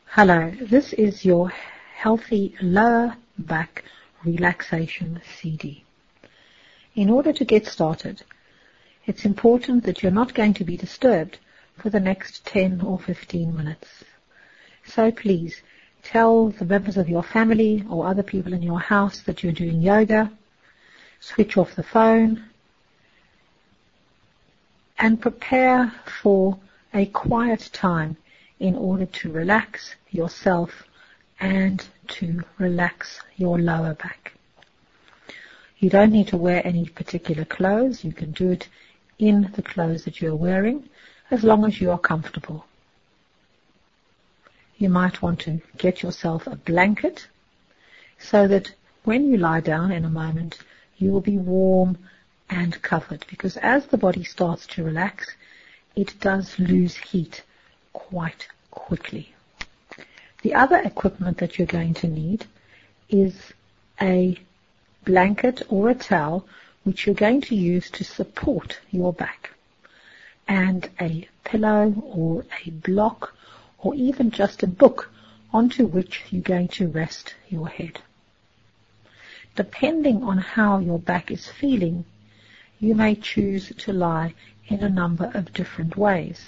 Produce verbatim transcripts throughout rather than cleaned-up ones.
Hello, this is your Healthy Lower Back Relaxation C D. In order to get started, it's important that you're not going to be disturbed for the next ten or fifteen minutes. So please tell the members of your family or other people in your house that you're doing yoga, switch off the phone, and prepare for a quiet time in order to relax yourself and to relax your lower back. You don't need to wear any particular clothes. You can do it in the clothes that you're wearing as long as you are comfortable. You might want to get yourself a blanket so that when you lie down in a moment, you will be warm and covered, because as the body starts to relax, it does lose heat quite quickly. The other equipment that you're going to need is a blanket or a towel which you're going to use to support your back, and a pillow or a block or even just a book onto which you're going to rest your head. Depending on how your back is feeling, you may choose to lie in a number of different ways.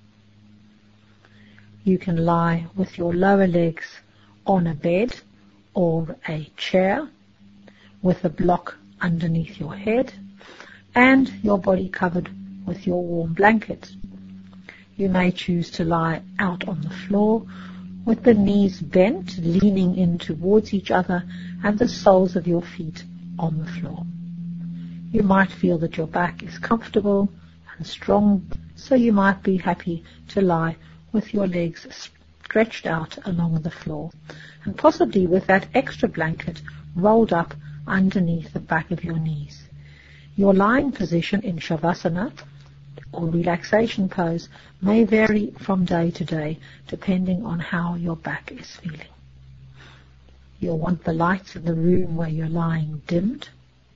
You can lie with your lower legs on a bed or a chair with a block underneath your head and your body covered with your warm blanket. You may choose to lie out on the floor with the knees bent, leaning in towards each other, and the soles of your feet on the floor. You might feel that your back is comfortable and strong, so you might be happy to lie with your legs stretched out along the floor, and possibly with that extra blanket rolled up underneath the back of your knees. Your lying position in Shavasana or relaxation pose may vary from day to day depending on how your back is feeling. You'll want the lights in the room where you're lying dimmed,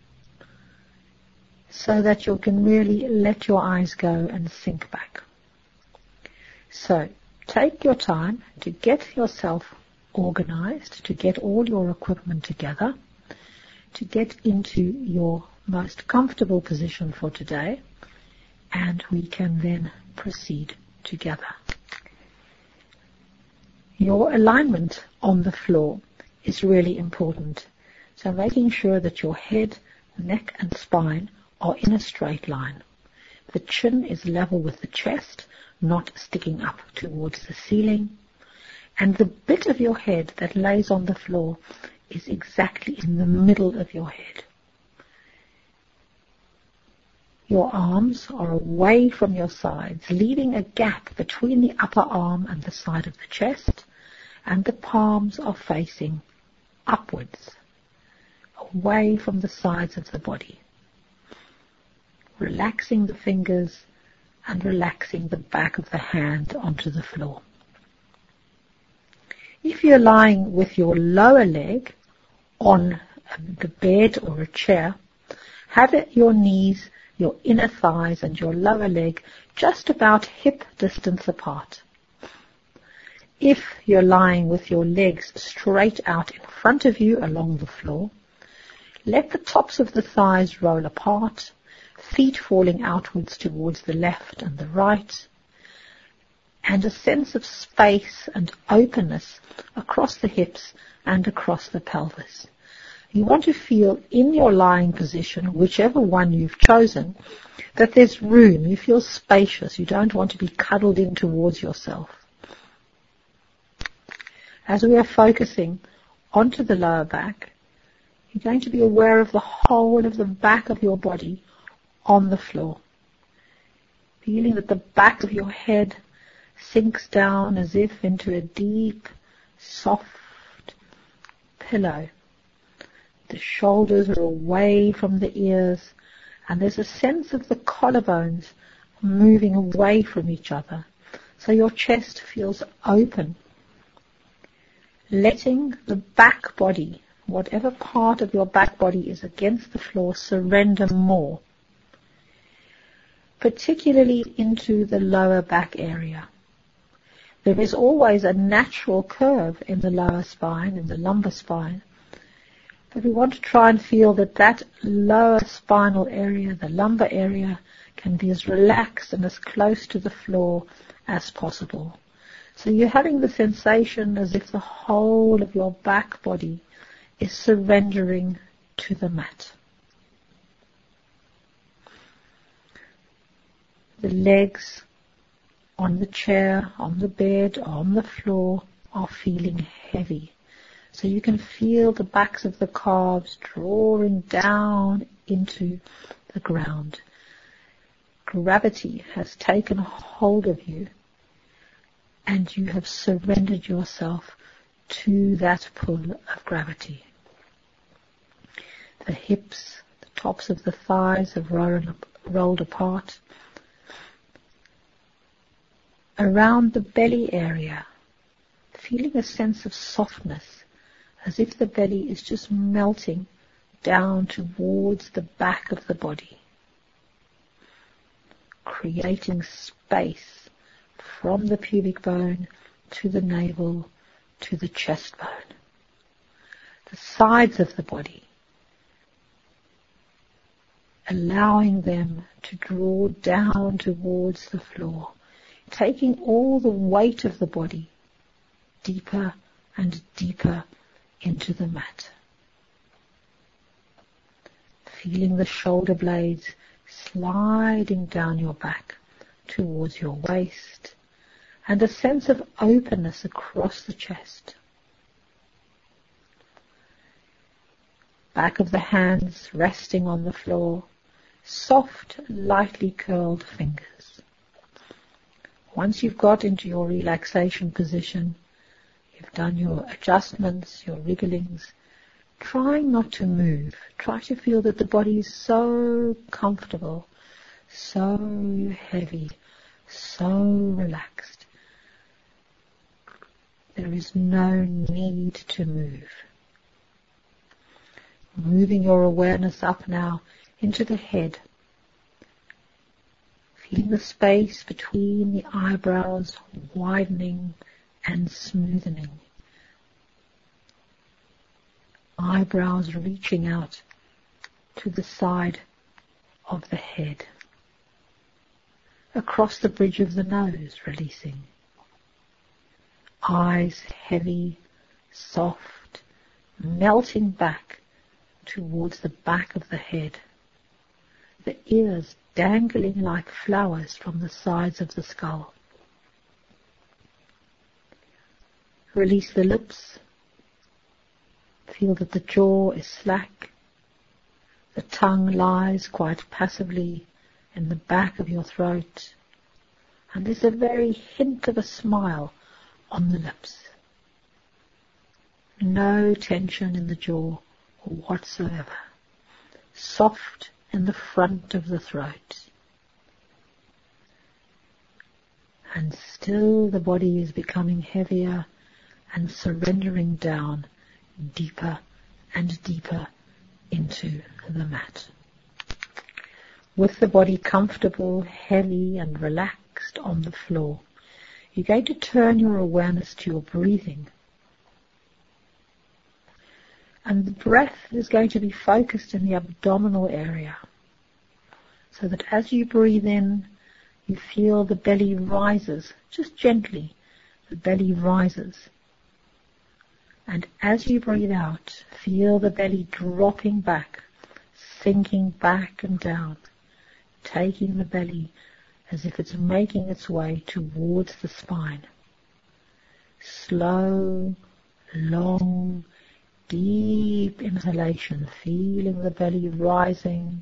so that you can really let your eyes go and sink back. So take your time to get yourself organized, to get all your equipment together, to get into your most comfortable position for today, and we can then proceed together. Your alignment on the floor is really important, so making sure that your head, neck and spine are in a straight line. The chin is level with the chest, not sticking up towards the ceiling, and the bit of your head that lays on the floor is exactly in the middle of your head. Your arms are away from your sides, leaving a gap between the upper arm and the side of the chest, and the palms are facing upwards, away from the sides of the body. Relaxing the fingers and relaxing the back of the hand onto the floor. If you're lying with your lower leg on the bed or a chair, have it, your knees, your inner thighs and your lower leg just about hip distance apart. If you're lying with your legs straight out in front of you along the floor, let the tops of the thighs roll apart, feet falling outwards towards the left and the right, and a sense of space and openness across the hips and across the pelvis. You want to feel in your lying position, whichever one you've chosen, that there's room. You feel spacious. You don't want to be cuddled in towards yourself. As we are focusing onto the lower back, you're going to be aware of the whole of the back of your body on the floor. Feeling that the back of your head sinks down as if into a deep, soft pillow. The shoulders are away from the ears, and there's a sense of the collarbones moving away from each other, so your chest feels open. Letting the back body, whatever part of your back body is against the floor, surrender more, particularly into the lower back area. There is always a natural curve in the lower spine, in the lumbar spine. But we want to try and feel that that lower spinal area, the lumbar area, can be as relaxed and as close to the floor as possible. So you're having the sensation as if the whole of your back body is surrendering to the mat. The legs on the chair, on the bed, on the floor are feeling heavy. So you can feel the backs of the calves drawing down into the ground. Gravity has taken hold of you, and you have surrendered yourself to that pull of gravity. The hips, the tops of the thighs have rolled, rolled apart. Around the belly area, feeling a sense of softness, as if the belly is just melting down towards the back of the body, creating space from the pubic bone to the navel to the chest bone. The sides of the body, allowing them to draw down towards the floor, taking all the weight of the body deeper and deeper into the mat. Feeling the shoulder blades sliding down your back towards your waist, and a sense of openness across the chest. Back of the hands resting on the floor, soft, lightly curled fingers. Once you've got into your relaxation position, you've done your adjustments, your wrigglings, trying not to move. Try to feel that the body is so comfortable, so heavy, so relaxed. There is no need to move. Moving your awareness up now into the head. Feeling the space between the eyebrows widening and smoothening. Eyebrows reaching out to the side of the head. Across the bridge of the nose, releasing. Eyes heavy, soft, melting back towards the back of the head. The ears dangling like flowers from the sides of the skull. Release the lips. Feel that the jaw is slack. The tongue lies quite passively in the back of your throat. And there's a very hint of a smile on the lips. No tension in the jaw whatsoever. Soft in the front of the throat. And still the body is becoming heavier and surrendering down deeper and deeper into the mat. With the body comfortable, heavy and relaxed on the floor, you're going to turn your awareness to your breathing. And the breath is going to be focused in the abdominal area, so that as you breathe in, you feel the belly rises, just gently, the belly rises. And as you breathe out, feel the belly dropping back, sinking back and down, taking the belly as if it's making its way towards the spine. Slow, long, deep inhalation, feeling the belly rising,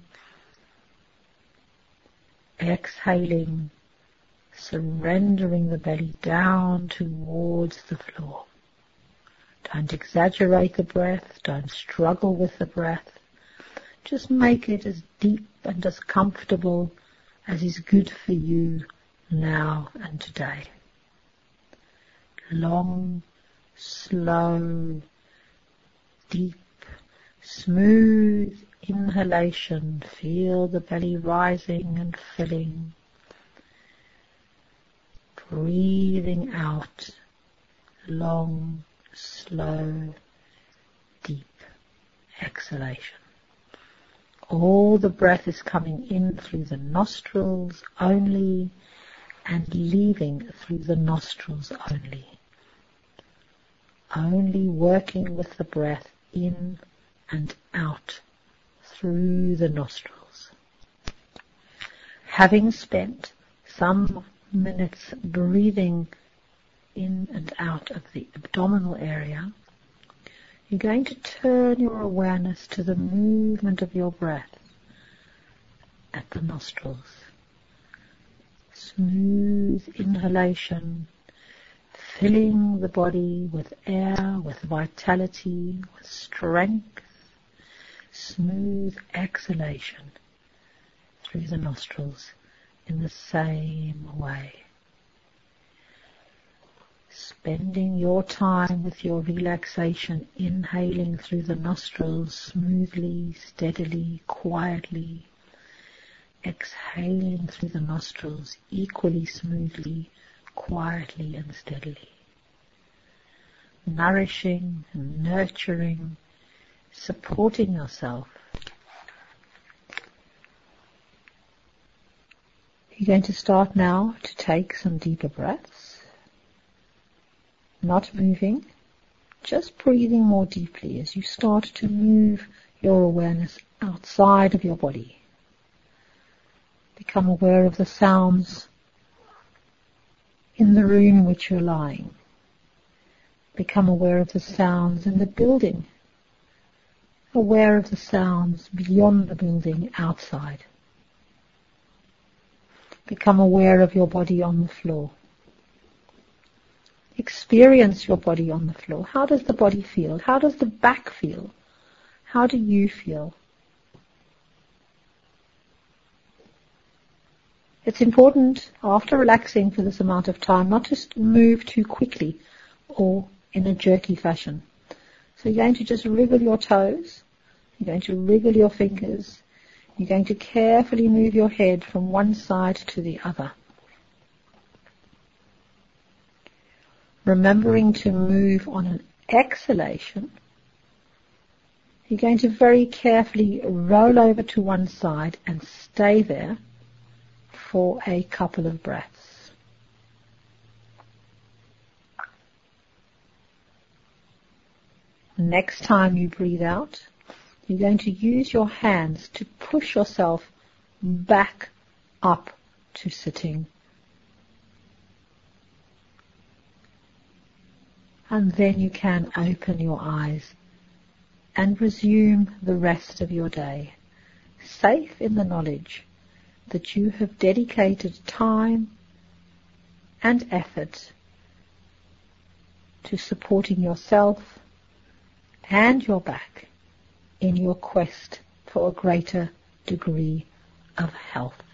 exhaling, surrendering the belly down towards the floor. Don't exaggerate the breath, don't struggle with the breath. Just make it as deep and as comfortable as is good for you now and today. Long, slow, deep, smooth inhalation. Feel the belly rising and filling. breathing out, long, slow, deep exhalation. All the breath is coming in through the nostrils only and leaving through the nostrils only. Only working with the breath in and out through the nostrils. Having spent some minutes breathing in and out of the abdominal area, you're going to turn your awareness to the movement of your breath at the nostrils. Smooth inhalation, filling the body with air, with vitality, with strength. Smooth exhalation through the nostrils in the same way. Spending your time with your relaxation, inhaling through the nostrils smoothly, steadily, quietly. Exhaling through the nostrils equally smoothly, quietly and steadily. Nourishing and nurturing, supporting yourself. You're going to start now to take some deeper breaths. Not moving, just breathing more deeply as you start to move your awareness outside of your body. Become aware of the sounds in the room in which you're lying. Become aware of the sounds in the building. Aware of the sounds beyond the building outside. Become aware of your body on the floor. Experience your body on the floor. How does the body feel? How does the back feel? How do you feel? It's important, after relaxing for this amount of time, not to move too quickly or in a jerky fashion. So you're going to just wriggle your toes. You're going to wriggle your fingers. You're going to carefully move your head from one side to the other. Remembering to move on an exhalation, you're going to very carefully roll over to one side and stay there for a couple of breaths. Next time you breathe out, you're going to use your hands to push yourself back up to sitting. And then you can open your eyes and resume the rest of your day, safe in the knowledge that you have dedicated time and effort to supporting yourself and your back in your quest for a greater degree of health.